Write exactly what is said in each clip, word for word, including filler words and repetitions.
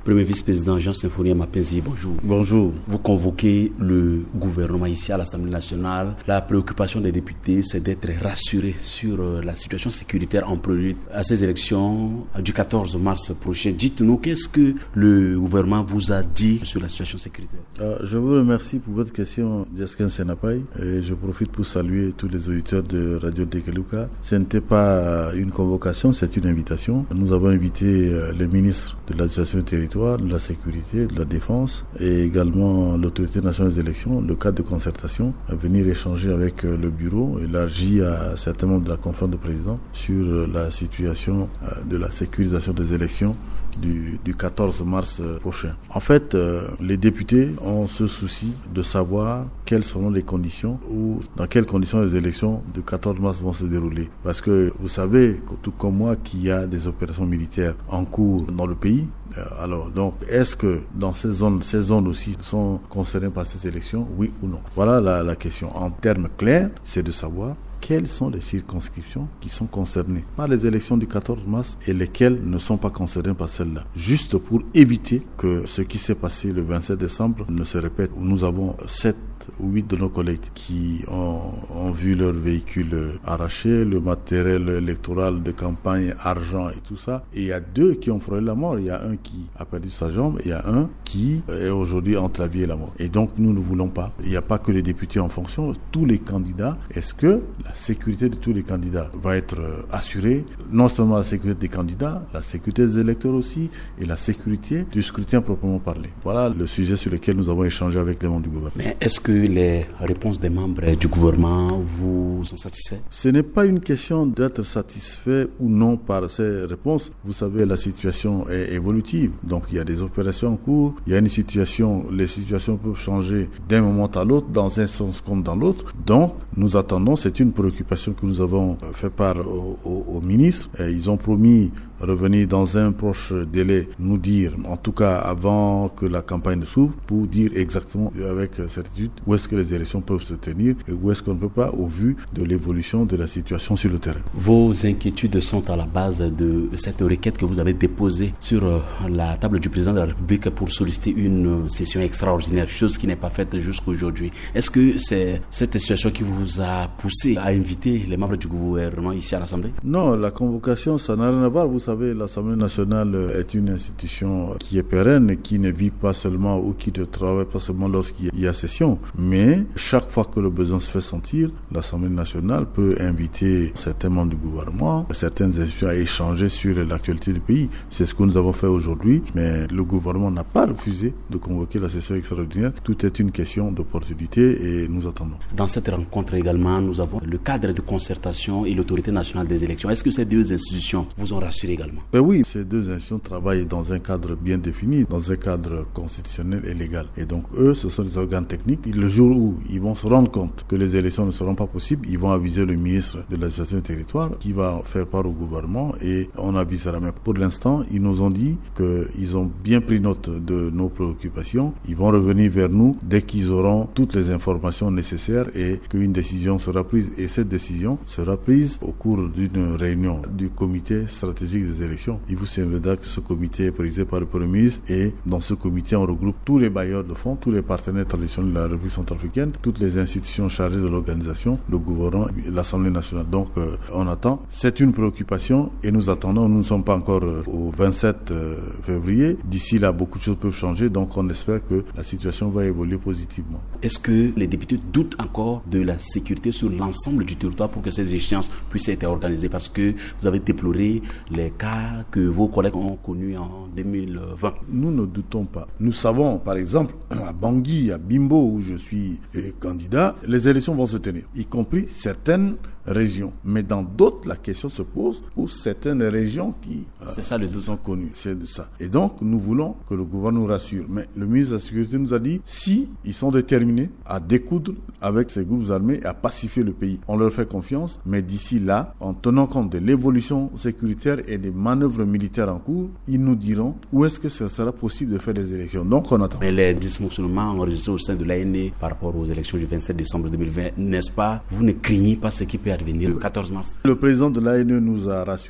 Premier vice-président Jean Symphorien Mapenzi, bonjour. Bonjour. Vous convoquez le gouvernement ici à l'Assemblée nationale. La préoccupation des députés, c'est d'être rassurés sur la situation sécuritaire en prélude à ces élections du quatorze mars prochain. Dites-nous, qu'est-ce que le gouvernement vous a dit sur la situation sécuritaire? euh, Je vous remercie pour votre question, Jaskin Senapai, et je profite pour saluer tous les auditeurs de Radio Dekeluka. Ce n'était pas une convocation, c'est une invitation. Nous avons invité les ministres de l'administration du territoire, de la sécurité, de la défense et également l'autorité nationale des élections, le cadre de concertation, à venir échanger avec le bureau élargi à certains membres de la conférence de présidents sur la situation de la sécurisation des élections Du, du quatorze mars prochain. En fait, euh, les députés ont ce souci de savoir quelles seront les conditions ou dans quelles conditions les élections du quatorze mars vont se dérouler. Parce que vous savez, tout comme moi, qu'il y a des opérations militaires en cours dans le pays. Euh, alors, donc, est-ce que dans ces zones, ces zones aussi sont concernées par ces élections, oui ou non? Voilà la, la question. En termes clairs, c'est de savoir quelles sont les circonscriptions qui sont concernées par les élections du quatorze mars et lesquelles ne sont pas concernées par celles-là. Juste pour éviter que ce qui s'est passé le vingt-sept décembre ne se répète. Nous avons sept ou huit de nos collègues qui ont, ont vu leur véhicule arraché, le matériel électoral de campagne, argent et tout ça. Et il y a deux qui ont frôlé la mort. Il y a un qui a perdu sa jambe et il y a un qui est aujourd'hui entre la vie et la mort. Et donc nous ne voulons pas. Il n'y a pas que les députés en fonction. Tous les candidats, est-ce que la sécurité de tous les candidats va être assurée? Non seulement la sécurité des candidats, la sécurité des électeurs aussi et la sécurité du scrutin proprement parlé. Voilà le sujet sur lequel nous avons échangé avec les membres du gouvernement. Mais est-ce que les réponses des membres du gouvernement vous sont satisfaites? Ce n'est pas une question d'être satisfait ou non par ces réponses. Vous savez, la situation est évolutive. Donc, il y a des opérations en cours. Il y a une situation, les situations peuvent changer d'un moment à l'autre, dans un sens comme dans l'autre. Donc, nous attendons, c'est une préoccupation que nous avons fait part au, au, au ministre. Et ils ont promis revenir dans un proche délai, nous dire, en tout cas avant que la campagne ne s'ouvre, pour dire exactement avec certitude où est-ce que les élections peuvent se tenir et où est-ce qu'on ne peut pas au vu de l'évolution de la situation sur le terrain. Vos inquiétudes sont à la base de cette requête que vous avez déposée sur la table du président de la République pour solliciter une session extraordinaire, chose qui n'est pas faite jusqu'à aujourd'hui. Est-ce que c'est cette situation qui vous a poussé à inviter les membres du gouvernement ici à l'Assemblée? Non, la convocation, ça n'a rien à voir. Vous savez, l'Assemblée nationale est une institution qui est pérenne, qui ne vit pas seulement ou qui ne travaille pas seulement lorsqu'il y a session, mais chaque fois que le besoin se fait sentir, l'Assemblée nationale peut inviter certains membres du gouvernement, certaines institutions à échanger sur l'actualité du pays. C'est ce que nous avons fait aujourd'hui, mais le gouvernement n'a pas refusé de convoquer la session extraordinaire. Tout est une question d'opportunité et nous attendons. Dans cette rencontre également, nous avons le cadre de concertation et l'autorité nationale des élections. Est-ce que ces deux institutions vous ont rassuré également? Ben oui, ces deux institutions travaillent dans un cadre bien défini, dans un cadre constitutionnel et légal. Et donc eux, ce sont des organes techniques. Le jour où ils vont se rendre compte que les élections ne seront pas possibles, ils vont aviser le ministre de l'administration du territoire qui va faire part au gouvernement et on avisera. Mais pour l'instant, ils nous ont dit qu'ils ont bien pris note de nos préoccupations. Ils vont revenir vers nous dès qu'ils auront toutes les informations nécessaires et qu'une décision sera prise. Et cette décision sera prise au cours d'une réunion du comité stratégique des élections. Il vous souviendra que ce comité est présidé par le Premier ministre et dans ce comité, on regroupe tous les bailleurs de fonds, tous les partenaires traditionnels de la République centrafricaine, toutes les institutions chargées de l'organisation, le gouvernement, l'Assemblée nationale. Donc, euh, on attend. C'est une préoccupation et nous attendons. Nous ne sommes pas encore euh, au vingt-sept février. D'ici là, beaucoup de choses peuvent changer. Donc, on espère que la situation va évoluer positivement. Est-ce que les députés doutent encore de la sécurité sur l'ensemble du territoire pour que ces échéances puissent être organisées? Parce que vous avez déploré les cas que vos collègues ont connus en deux mille vingt. Nous ne doutons pas. Nous savons, par exemple, à Bangui, à Bimbo, où je suis euh, candidat, les élections vont se tenir, y compris certaines régions. Mais dans d'autres, la question se pose pour certaines régions qui euh, c'est ça, le doute. sont connues. C'est de ça. Et donc, nous voulons que le gouvernement nous rassure. Mais le ministre de la Sécurité nous a dit, si ils sont déterminés à découdre avec ces groupes armés et à pacifier le pays, on leur fait confiance. Mais d'ici là, en tenant compte de l'évolution sécuritaire et des manœuvres militaires en cours, ils nous diront où est-ce que ce sera possible de faire des élections. Donc, on attend. Mais les dysfonctionnements enregistrés au sein de l'A N E par rapport aux élections du vingt-sept décembre deux mille vingt, n'est-ce pas, vous ne craignez pas ce qui peut advenir le quatorze mars? Le président de l'A N E nous a rassurés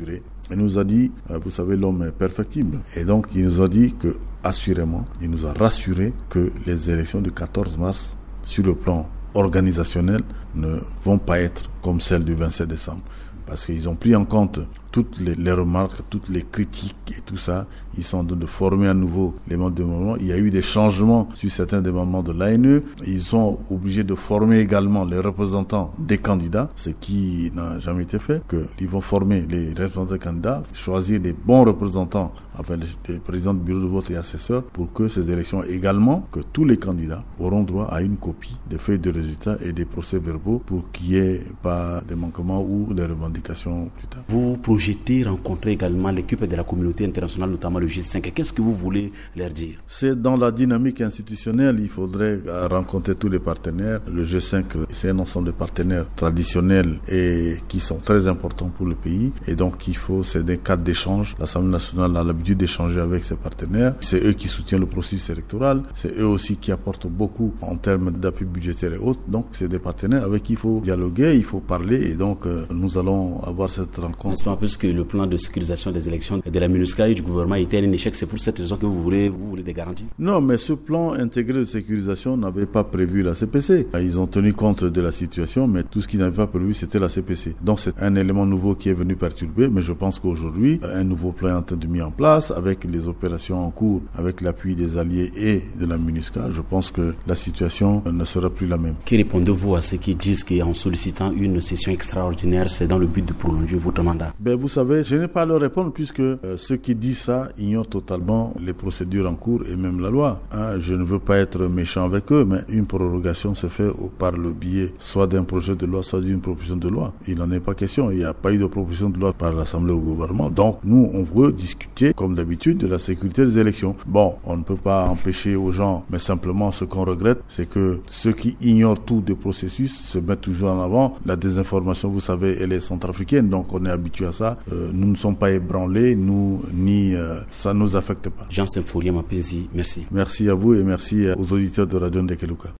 Il nous a dit, vous savez, l'homme est perfectible. Et donc, il nous a dit que, assurément, il nous a rassuré que les élections du quatorze mars, sur le plan organisationnel, ne vont pas être comme celles du vingt-sept décembre. Parce qu'ils ont pris en compte toutes les, les remarques, toutes les critiques et tout ça. Ils sont en train de former à nouveau les membres du mouvement. Il y a eu des changements sur certains des membres de l'A N E. Ils sont obligés de former également les représentants des candidats, ce qui n'a jamais été fait. Qu'ils vont former les représentants des candidats, choisir les bons représentants, enfin les, les présidents du bureau de vote et assesseurs, pour que ces élections également, que tous les candidats auront droit à une copie des feuilles de résultats et des procès-verbaux pour qu'il n'y ait pas des manquements ou des revendications plus tard. Vous projetez rencontrer également l'équipe de la communauté internationale, notamment le G cinq. Qu'est-ce que vous voulez leur dire? C'est dans la dynamique institutionnelle, il faudrait rencontrer tous les partenaires. Le G cinq, c'est un ensemble de partenaires traditionnels et qui sont très importants pour le pays. Et donc, il faut, c'est des cadres d'échange. L'Assemblée nationale a l'habitude d'échanger avec ses partenaires. C'est eux qui soutiennent le processus électoral. C'est eux aussi qui apportent beaucoup en termes d'appui budgétaire et autres. Donc, c'est des partenaires avec qui il faut dialoguer, il faut parler. Et donc, nous allons avoir cette rencontre. N'est-ce pas, puisque le plan de sécurisation des élections de la MINUSCA et du gouvernement était un échec, c'est pour cette raison que vous voulez, vous voulez des garanties? Non, mais ce plan intégré de sécurisation n'avait pas prévu la C P C. Ils ont tenu compte de la situation, mais tout ce qui n'avait pas prévu, c'était la C P C. Donc c'est un élément nouveau qui est venu perturber, mais je pense qu'aujourd'hui, un nouveau plan est en train de mis en place avec les opérations en cours, avec l'appui des alliés et de la MINUSCA. Je pense que la situation ne sera plus la même. Que répondez-vous à ceux qui disent qu'en sollicitant une session extraordinaire, c'est dans le but de prolonger votre mandat? Ben, vous savez, je n'ai pas à leur répondre puisque euh, ceux qui disent ça ignorent totalement les procédures en cours et même la loi. Hein, je ne veux pas être méchant avec eux, mais une prorogation se fait au, par le biais soit d'un projet de loi, soit d'une proposition de loi. Il n'en est pas question. Il n'y a pas eu de proposition de loi par l'Assemblée ou le gouvernement. Donc, nous, on veut discuter, comme d'habitude, de la sécurité des élections. Bon, on ne peut pas empêcher aux gens, mais simplement ce qu'on regrette, c'est que ceux qui ignorent tout des processus se mettent toujours en avant. La désinformation, vous savez, elle est centrafricaine, donc on est habitué à ça. Euh, nous ne sommes pas ébranlés, nous, ni euh, ça ne nous affecte pas. Jean Symphorien Mapenzi, merci. Merci à vous et merci aux auditeurs de Radio Ndekeluka.